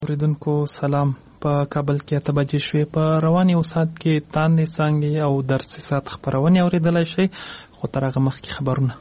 اوریدونکو سلام. په کابل کې 8 بجې شوې. په روان یو ساعت کې تاندې څانګې او درسي ساعت خپرونې اوریدلای شئ، خو تر هغه مخکې خبرونه.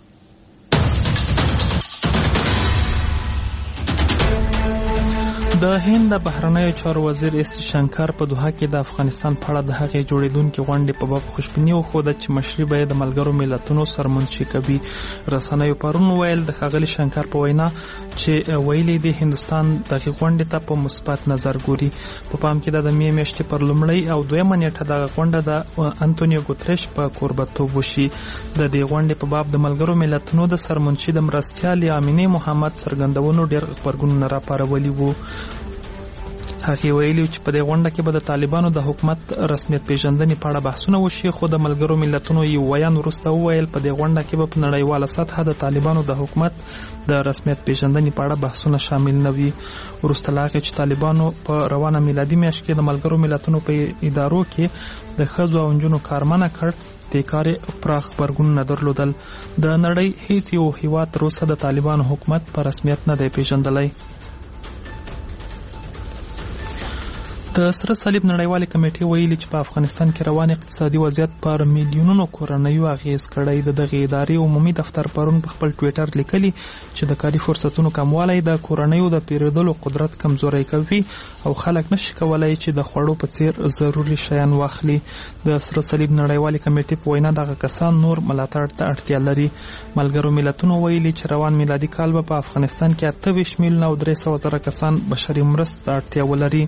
د هند د بهرنیو چارو وزیر اس شنکر په دوحه کې د افغانستان په اړه د هغې جوړېدونکې غونډې په باب خوشبیني وښوده چې مشري به یې د ملګرو ملتونو سره منشي کوي. رسنیو پرون وویل د ښاغلي شنکر په وینا چې ویلي دی هندوستان دغې غونډې ته په مثبت نظر ګوري. په پام کې د مې میاشتې پر لومړۍ او دویمه نیټه دغه غونډه د انتونیو ګوتریش په کوربهتوب وشي. د دې غونډې په باب د ملګرو ملتونو د سرمنشي د مرستیال امینې محمد څرګندونو ډېر غبرګونونه راپارولي وو. هغې ویلي چې په دې غونډه کې به د طالبانو د حکومت رسمیت پیژندنې په اړه بحثونه وشي، خو د ملګرو ملتونو یو ویان وروسته وویل په دې غونډه کې به په نړیواله سطحه د طالبانو د حکومت د رسمیت پیژندنې په اړه بحثونه شامل نه وي. وروسته له هغې چې طالبانو په روانه میلادي میاشت کې د ملګرو ملتونو په ادارو کې د ښځو او نجونو کارمنه کړ، دې کار پراخ غبرګونونه درلودل. د نړۍ هیڅ یو هیواد تر اوسه د طالبانو حکومت په رسمیت نه دی پیژندلی. د سره صلیب نړیوالې کمیټې ویلي چې په افغانستان کې روان اقتصادي وضعیت پر میلیونونو کورنیو اغیز کړی. د دغې ادارې عمومي دفتر پرون په خپل ټویټر لیکلي چې د کاري فرصتونو کموالی د کورنیو د پیرودلو قدرت کمزوری کوي او خلک نشي کولای چې د خوړو په څیر ضروري شیان واخلي. د سره صلیب نړیوالې کمیټې په وینا دغه کسان نور ملاتړ ته اړتیا لري. ملګرو ملتونو ویلي چې روان میلادي کال به په افغانستان کې 28 میلیونه او 300,000 کسان بشري مرستو ته اړتیا ولري.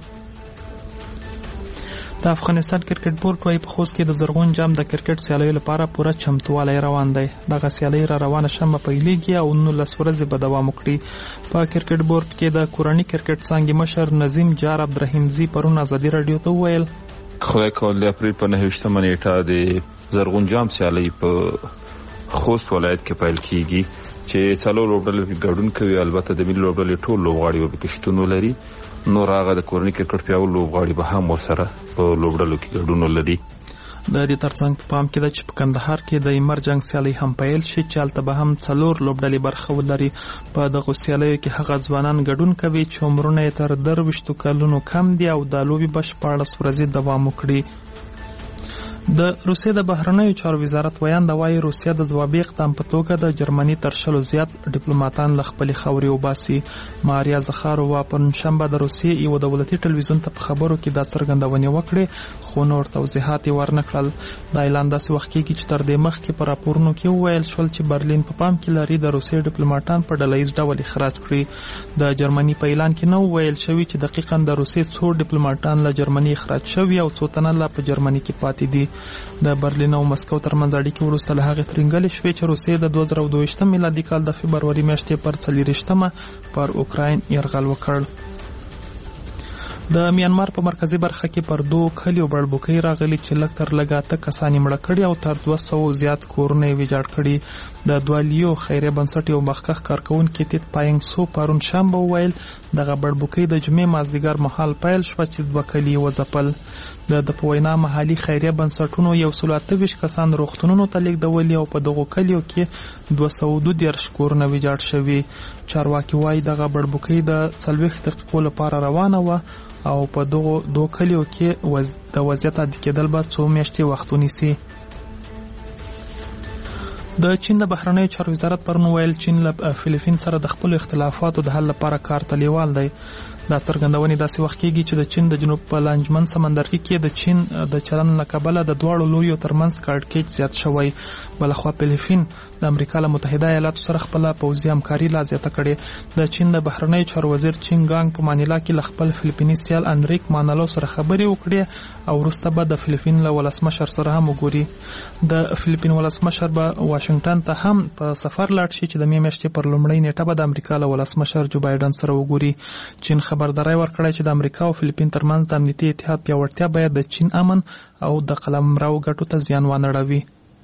د افغانستان کرکټ بورډ وايي په خوست کې د زرغون جام د کرکټ سیالیو لپاره پوره چمتووالی روان دی. دغه سیالۍ را روانه شنبه پیلېږي او 19 ورځې به دوام وکړي. په کرکټ بورډ کې د کورني کرکټ څانګې مشر نظیم جار عبدالرحیمزي پرون ازادي راډیو ته وویل خدای کول د اپریل په 9 نیټه د زرغون جام سیالۍ په خوست ولایت کې پیل کیږي چې څلور لوبډلې ګډون کوي. البته د ملي لوبډلې ټول لوبغاړي به پکې شتون ولري. نور هغه د کورني کرکټ پیاوړي لوبغاړي به هم ورسره په لوبډلو کې ګډون ولري. د دې ترڅنګ په پام کې ده چې په کندهار کې د ایمر جنګ سیالۍ هم پیل شي چې هلته به هم 4 لوبډلې برخه ولري. په دغو سیالیو کې هغه ځوانان ګډون کوي چې عمرونه یې تر 23 کلونو کم دي او د لوبې به 14 ورځې دوام وکړي. د روسیې د بهرنیو چارو وزارت ویانده وایي روسیه د ځوابي اقدام په توګه د جرمني تر 100 زیات ډیپلوماتان له خپلې خاورې وباسي. ماریا زخارووا پرونشنبه د روسیې یو دولتي ټلویزیون ته په خبرو کې دا څرګندونې وکړې، خو نور توضیحات یې ورنه کړل. دا اعلان داسې وخت کېږي چې تر دې مخکې په راپورونو کې وویل شول چې برلین په پام کې لري د روسیې ډیپلوماتان په ډلهییز ډول اخراج کړي. د جرمني په اعلان کې نه وویل شوي چې دقیقاً د روسیې څو ډیپلوماتان له جرمني اخراج شوي او څو تنه لا په جرمني کې پاتې دي. د برلین او مسکو ترمنځ اړیکې وروسته له هغې ترینګلې شوې چې روسیې د 2022 میلادي کال د فبروري میاشتې پر 24 پر اوکراین یرغل وکړ. د میانمار په مرکزی برخه کې پر 2 کلیو بړبوکۍ راغلي چې لږ تر لږه 8 کسان یې مړه کړي او تر 200 زیات کورونه یې ویجاړ کړي. د دوالیو خیریه بنسټ یو مخکښ کارکوونکي تیت پاینګ سو پرون شنبه وویل دغه بړبوکۍ د جمعې مازدیګر مهال پیل شوه چې 2 کلي یې وځپل. د په وینا محلي خیریه بنسټونو 128 کسان روغتونونو ته لیږدولي او په دغو کلیو کې 232 کورونه ویجاړ شوي. چارواکي وایي دغه بړبوکۍ د 40 دقیقو لپاره روانه وه او په دغو 2 کلیو کې د وضعیت عادي کېدل به 2 میاشتې وخت ونیسي. د چین د بهرنیو چارو وزارت پرون ویل چین له فلیپین سره د خپلو اختلافاتو د حل لپاره کار ته لیوال دی. دا څرګندونې داسې وخت کېږي چې د چین د جنوب په لانجمن سمندرګي کې د چین د چلن له کبله د دواړو لویو ترمنځ کړکېچ زیات شوی. بلخوا فلیپین د امریکا له متحده ایالاتو سره خپله پوځي همکاري لا زیاته کړې. د چین د بهرنیو چارو وزیر چین ګانګ په مانیلا کې له خپل فلیپیني سیال انریک مانالو سره خبرې وکړې او وروسته به د فلیپین له ولسمشر سره هم وګوري. د فلیپین ولسمشر به واشنګټن ته هم په سفر لاړ شي چې د مې میاشتې پر لومړۍ نیټه به د امریکا له ولسمشر جو بایډن سره وګوري. چین خبرداری ورکړی چې د امریکا او فلیپین ترمنځ د امنیتي اتحاد پیاوړتیا باید د چین امن او د قلمرو ګټو ته زیان ونه رسوي.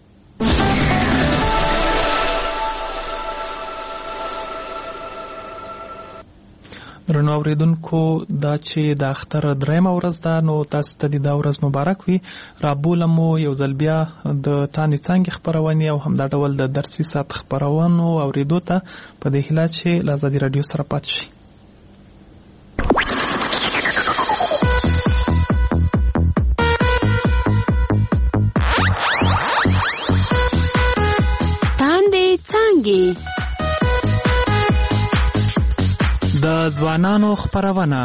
درنو اوریدونکو دا چې د اختر 3مه ورځ ده نو تاسو ته دا ورځ مبارک وي. رابوله مو یو ځل بیا د تاندې څانګې خپرونې او همدا ډول د درسي ساعت خپرونو اوریدو ته په دې هیله چې له ازادي راډیو سره پاتې شئ. ځوانانو خپرونه.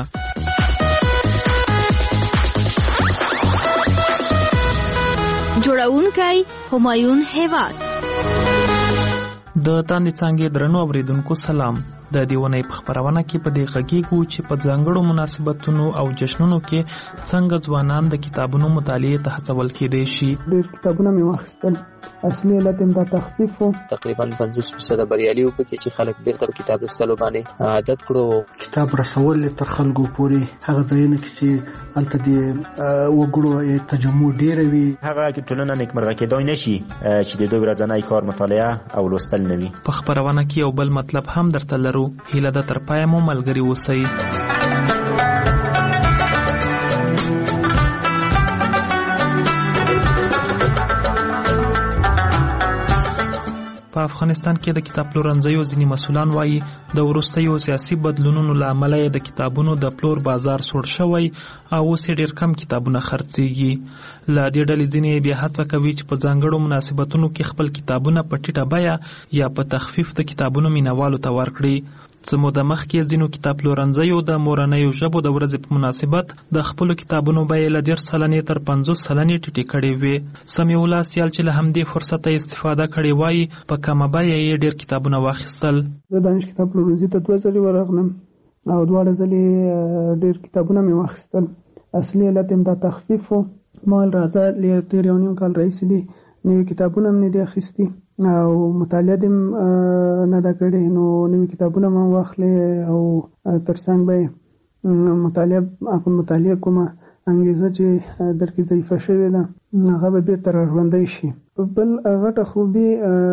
جوړونکی همایون هیواد. د تاندې څانګې درنو اوریدونکو سلام. د دې ونې په خپرونه کې په دې غږیږو چې په ځانګړو مناسبتونو او جشنونو کې څنګه ځوانان د کتابونو مطالعې ته هڅول کېدای شي. ډېر کتابونه مې واخیستل. اصلي علت یې دا تخفیف و. تقریبا 50% بریالي وو پکې چې خلک بیرته کتاب لوستلو باندې عادت کړو. کتاب رسول تر خلکو پورې هغه ځایونه چې هلته د وګړو تجمع ډېره وي هغه کې ټولنه نیکمرغه کېدای نشي چې د دوی ورځنی کار مطالعه او لوستل نه وي. په خپرونه کې یو بل مطلب هم درته لرو. هیله ده تر پایه مو ملګري اوسئ. په افغانستان کې د کتاب پلورنځیو ځینې مسؤلان وایي د وروستیو سیاسي بدلونونو له امله د کتابونو د پلور بازار سوړ شوی او اوس ډېر کم کتابونه خرڅېږي. له دې ډلې ځینې بیا هڅه کوي چې په ځانګړو مناسبتونو کې خپل کتابونه په ټیټه بیه یا په تخفیف د کتابونو مینوالو ته ورکړي. څه موده مخکې ځینو کتاب پلورنځیو د مورنیو ژبو د ورځې په مناسبت د خپلو کتابونو بیې له 10% تر 50% ټیټې کړې وې. سمیع الله سیال چې له همدې فرصته استفاده کړې وایي په کمه بیه یې ډېر کتابونه واخیستل. زه دانش کتاب پلورنځي ته 2 ځلې ورغلم او 2 ځلې ډېر کتابونه مې واخیستل. اصلي علت یې دا تخفیف و. مال راځه تېر 1.5 کال راهیسې دي نوي کتابونه مې دي اخیستي او مطالعه دې نه ده کړې نو نوي کتابونه مې واخلې او ترڅنګ به مطالعه کومه انګیزه چې درکې ضعیفه شوې ده هغه به بېرته راژوندی شي. بل غټه خوبي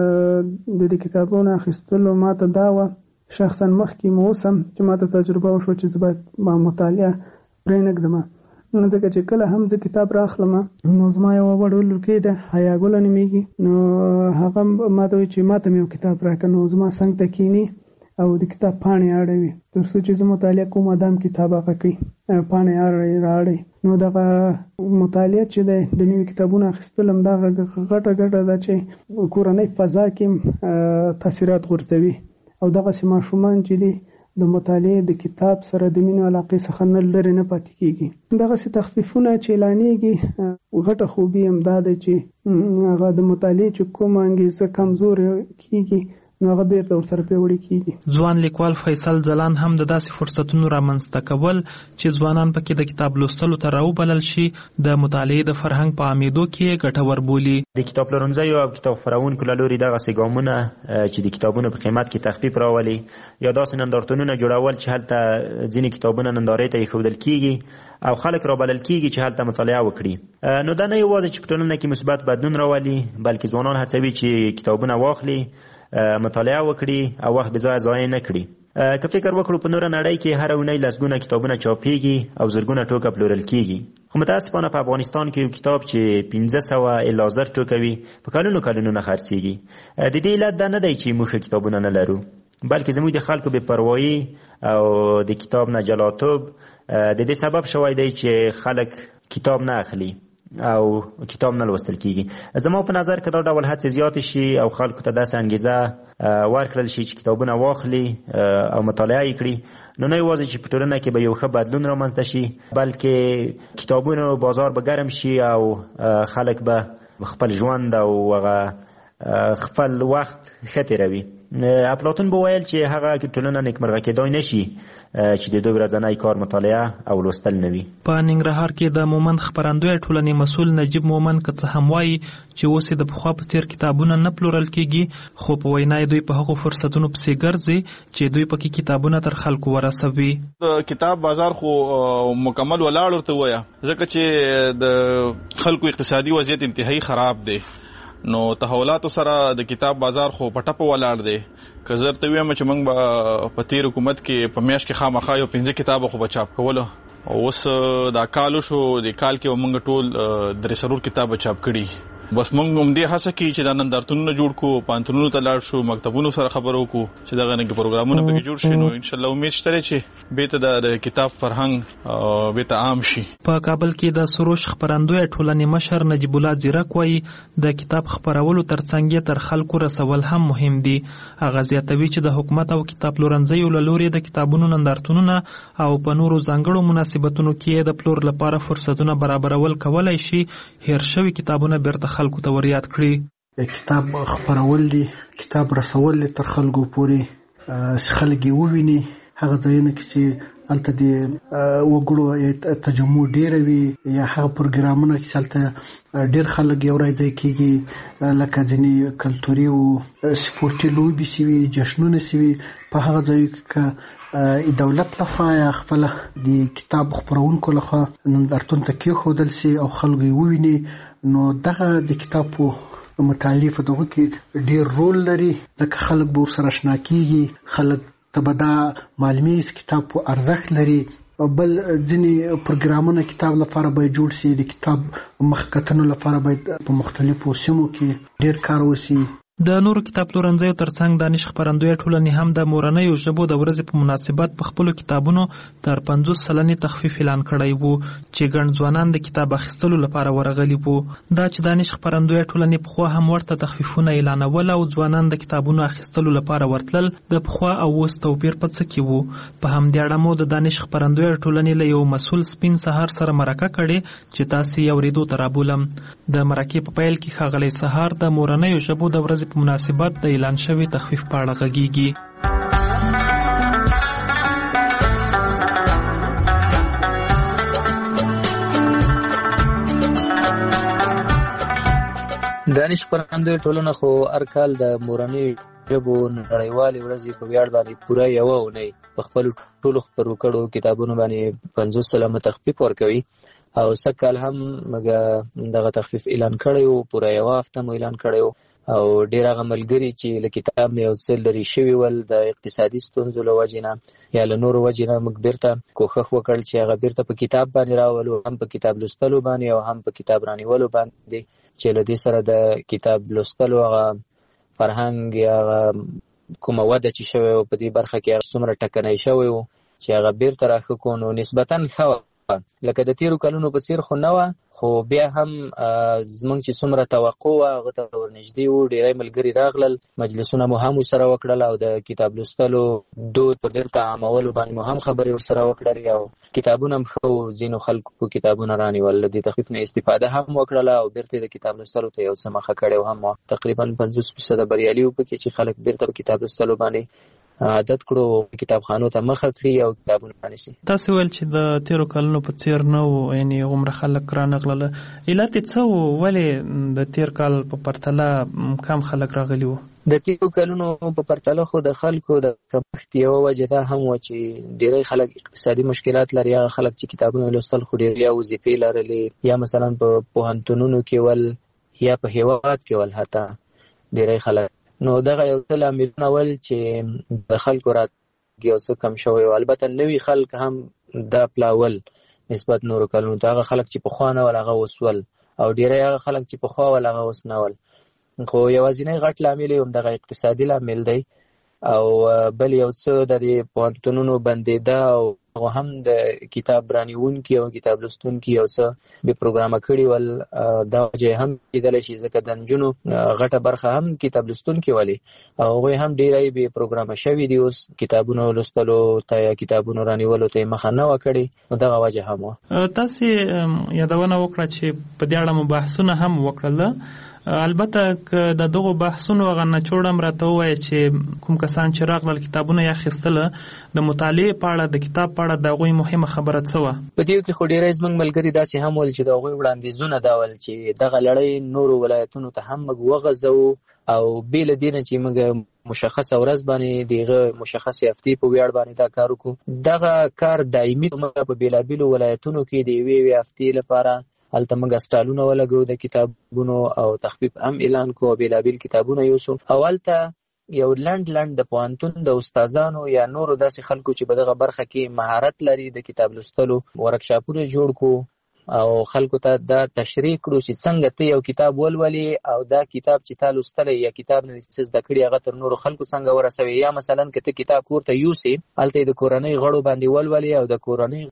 د دې کتابونو اخیستلو ما ته دا وه شخصا مخکې مو اوسم چې ما ته تجربه وشوه چې زه باید مطالعه پرېنږدم ځکه چې کله هم زه کتاب راخلم نو زما یوه وړه لورکۍ ده حیاګله نومېږي نو هغه ما ته وایي چې ما ته مې یو کتاب راکړه نو زما څنګ ته کښېني او د کتاب پاڼې اړوي تر څو چې زه مطالعه کوم ادم کتاب هغه کوي پاڼې راړي. نو دغه مطالعه چې دی د نوي کتابونو اخیستل هم دغه غټه ده چې کورنۍ فضا کې تاثیرات غورځوي او دغسې ماشومان چې دي د مطالعې د کتاب سره د مینې علاقې څخه نه لرې نه پاتې کېږي. دغسې تخفیفونه چې اعلانېږي غټه خوبي هم دا دی چې هغه د مطالعې چې کومه انګیزه کمزورې کېږي نو هغه بیرته ورسره پیاوړې کېږي. ځوان لیکوال فیصل ځلان هم د داسې فرصتونو رامنځته کول چې ځوانان پکې د کتاب لوستلو ته راوبلل شي د مطالعې د فرهنګ په عامېدو کې ګټور بولي. د کتاب پلورنځیو او کتاب خپرونکو له لورې دغسې ګامونه چې د کتابونو په قیمت کې تخفیف راولي یا داسې نندارتونونه جوړول چې هلته ځینې کتابونه نندارې ته ایښودل کېږي او خلک رابلل کېږي چې هلته مطالعه وکړي. نو دا نه یوازې چې په ټولنه کې مثبت بدلون راولي بلکې ځوانان هڅوي چې کتابونه واخلي مطالعه وکړي او وخت بې ځایه ضایع نه کړي. که فکر وکړو په نوره نړۍ کې هره اونۍ لسګونه کتابونه چاپېږي او زرګونه ټوکه پلورل کېږي خو متاسفانه په افغانستان کې یو کتاب چې 500 الا 1000 ټوکه وي په کلونو نه خرڅېږي. د دې علت دا نه دی چې موږ کتابونه نه لرو بلکې زموږ د خلکو بې پروایي او د کتاب نه جلاتوب د دې سبب شوی دی چې خلک کتاب نه اخلي او کتاب نه لوستل کېږي. زما په نظر که دا ډول هڅې زیاتې شي او خلکو ته داسې انګیزه ورکړل شي چې کتابونه واخلي او مطالعه یې کړي نو نه یوازې چې په ټولنه کې به یو ښه بدلون رامنځته شي بلکې کتابونو بازار به ګرم شي او خلک به خپل ژوند او خپل وخت ښه تېروي. افلاطون به ویل چې هغه ټولنه نیکمرغه کېدای نشي چې د دوی ورځنی کار مطالعه او لوستل نه وي. په ننګرهار کې د مومند خپرندوی ټولنې مسؤل نجیب مومند که څه هم وایي چې اوس د پخوا په څېر کتابونه نه پلورل کېږي خو په وینا دوی په هغو فرصتونو پسې ګرځي چې دوی پکې کتابونه تر خلکو ورسوي. کتاب بازار خو مکمل ولاړ ورته وایه ځکه چې د خلکو اقتصادي وضعیت انتهایی خراب دی نو تحولاتو سره د کتاب بازار خو په ټپه ولاړ دی. که زه درته ووایم چې موږ به په تېر حکومت کې په میاشت کې خامخا یو 5 کتابه خو به چاپ کولو او اوس دا کال وشو د کال کې به موږ ټول 3 کتابه چاپ کړي بس موږ هم دې هڅه کوي چې دا نندارتونونه جوړ کړو، پانتونونو ته لاړ شو، مکتبونو سره خبرو کو چې دا غنګ پروګرامونه به جوړ شي. نو ان شاء الله امید شته چې به ته د کتاب فرهنګ به ته عام شي. په کابل کې د سروش خبرندوی ټولنې مشر نجیب الله زیرک وایي د کتاب خبرولو ترڅنګ تر خلکو رسول هم مهم دي. هغه زیاتوي چې د حکومت او کتاب پلورنځیو له لوري د کتابونو نندارتونونه او په نورو ځانګړو مناسبتونو کې د پلور لپاره فرصتونه برابرول کولای شي هیر شوي کتابونه بیرته خلکو ته ور یاد کړي. کتاب خبرول دي، کتاب رسول تر خلکو پورې خلک یې وویني. هغه ځایونه کې چې هلته د وګړو تجمع ډېره وي یا هغه پروګرامونه چې هلته ډېر خلک یو ځای کېږي، لکه ځینې کلتوري او سپورټي لوبې شوي، جشنونه شوي، په هغه ځایو کې دولت لخوا یا خپل د کتاب خپرونکو لخوا نندارتون ته کېښودل شي او خلکو یې وویني. نو دغه د کتاب په مطالعې په دغه کې ډېر رول لري، ځکه خلک به ورسره اشنا کېږي، خلک ته به دا معلومي کتاب په ارزښت لري. بل ځینې پروګرامونه کتاب لپاره باید جوړ شي، د کتاب مخکتنو لپاره باید په مختلفو سیمو کې ډېر کار وشي. د نورو کتاب پلورنځیو ترڅنګ دانش خبرندوی ټولنې هم د مورنیو ژبو د ورځې په مناسبت په خپلو کتابونو تر 50% تخفیف اعلان کړی وو چې ګڼ ځوانان د کتاب اخیستلو لپاره ورغلي وو. دا چې دانش خبرندوی ټولنې پخوا هم ورته تخفیفونه اعلانول او ځوانان د کتابونو اخیستلو لپاره ورتلل، د پخوا او اوس توپیر په څه کې وو؟ په همدې اړه مو د دانش خبرندوی ټولنې له یو مسؤل سپین سهار سره مرکه کړې چې تاسې یې اورېدو ته رابولم. د مرکې په پیل کې ښاغلی سهار د مورنیو ژبو د ورځې په مناسبت د اعلان شوي تخفیف په اړه غږیږي. دانش خبرندوی ټولنه خو هر کال د مورنیو ژبو نړیوالې ورځې په ویاړ باندې پوره یوه اونۍ په خپلو ټولو خپرو کړو کتابونو باندې 50% تخفیف ورکوي او سږ کال هم موږ دغه تخفیف اعلان کړی و، پوره یوه هفته مو اعلان کړی و او ډېر هغه ملګري چې له کتاب نه یو څه لرې شوي ول د اقتصادي ستونزو له وجې نه یا له نورو وجې نه، موږ بیرته کوښښ وکړ چې هغه بیرته په کتاب باندې راولو، هم په کتاب لوستلو باندې او هم په کتاب رانیولو باندې، چې له دې سره د کتاب لوستلو هغه فرهنګ یا کومه وده چې شوی و په دې برخه کې هغه څومره ټکنی شوی و چې هغه بیرته راښه کړو. نو نسبتا ښه وه، لکه د تیرو کلونو په څیر خو نه وه، خو بیا هم زموږ چې څومره توقع وه هغه ته ورنږدې وو. ډېری ملګري راغلل، مجلسونه مو هم ورسره وکړل او د کتاب لوستلو دود په بیرته عامولو باندې مو هم خبرې ورسره وکړلې او کتابونه هم ښه وو. ځینو خلکو کتابونه رانیول، د تخفیف نه استفاده هم وکړله او بیرته د کتاب لوستلو ته یو څه مخه کړی هم وه. تقریبا 50% بریالي وو پکې چې خلک بیرته په کتاب لوستلو باندې عادت کړو، کتابخانو ته مخه کړي او کتابونه رانیسي. تاسو ویل چې د تیرو کلونو په څیر نه وو، یعنې عمره خلک رانغلله. علت یې څه وو؟ ولې د تیر کال په پرتله کم خلک راغلي وو؟ د تیرو کلونو په پرتله خو د خلکو د کمښت یوه وجه دا هم وه چې ډېری خلک اقتصادي مشکلات لري. هغه خلک چې کتابونه لوستل خو ډېر یا وظیفې لرلې یا مثلا په پوهنتونونو کې ول یا په هېواد کې ول حتی ډېری خلک. نو دغه یو څه لاملونه ول چې د خلکو راتګ یو څه کم شوی و. البته نوي خلک هم دا پلاول نسبت نورو کلونو ته، هغه خلک چې پخوا نه ول هغه اوس ول او ډېری هغه خلک چې پخوا ول هغه اوس نه ول. خو یوازینی غټ لامل یې همدغه اقتصادي لامل دی او بل یو څه د دې پوهنتونونو بندېده او هغه هم د کتاب رانیونکي او کتاب لوستونکي یو څه بې پروګرامه کړي ول. دا وجه هم کېدلی شي ځکه د نجونو غټه برخه هم کتاب لوستونکي ولې او هغوی هم ډېری بې پروګرامه شوي دي. اوس کتابونو لوستلو ته یا کتابونو رانیولو ته یې مخه نه وه کړې، نو دغه وجه هم وه. تاسې یادونه وکړه چې په دې اړه مو بحثونه هم وکړل. البته که د دغو بحثونو هغه نچوړ هم راته ووایه چې کوم کسان چې راغلل کتابونه یې اخیستله د مطالعې په اړه د کتاب په اړه د هغوی مهمه خبره څه وه؟ په دې کې خو ډېری زموږ ملګري داسې هم ول چې د هغوی وړاندیزونه دا ول چې دغه لړۍ نورو ولایتونو ته هم موږ وغځوو او بې له دې نه چې موږ مشخصه ورځ باندې دغه مشخصې هفتې په ویاړ باندې دا کار وکړو. دغه کار دایمي موږ په بېلابېلو ولایتونو کې د یوې هفتې لپاره هلته موږ سټالونه ولګو د کتابونو او تخفیف هم اعلان کو، بېلابېل کتابونه یوسو او هلته یو لنډ د پوهنتون د استادانو یا نورو داسې خلکو چې په دغه برخه کې مهارت لري د کتاب لوستلو ورکشاپونه جوړ کو او خلکو ته دا تشریح کړو چې څنګه ته یو کتاب ولولي او دا کتاب چې تا لوستلی یا کتاب نه څه زده کړي هغه تر نورو خلکو څنګه ورسوي. یا مثلا که ته کتاب کور ته یوسې هلته یې د کورنۍ غړو باندې ولولي او د کورنۍ